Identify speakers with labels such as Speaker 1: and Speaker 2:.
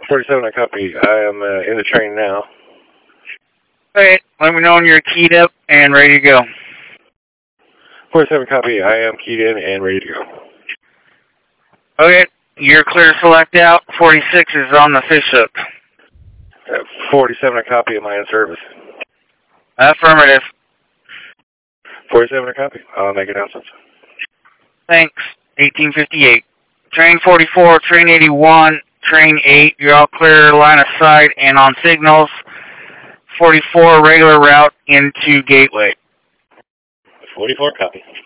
Speaker 1: 47, I copy. I am in the train now.
Speaker 2: Alright, let me know when you're keyed up and ready to go.
Speaker 1: 47, copy. I am keyed in and ready to go.
Speaker 2: Okay, you're clear to select out. 46 is on the fish hook.
Speaker 1: 47, I copy. Am I in service?
Speaker 2: Affirmative.
Speaker 1: 47, I copy. I'll make announcements.
Speaker 2: Thanks. 1858. Train 44, train 81, train 8, you're all clear, line of sight, and on signals. 44, regular route into Gateway.
Speaker 1: 44, copy.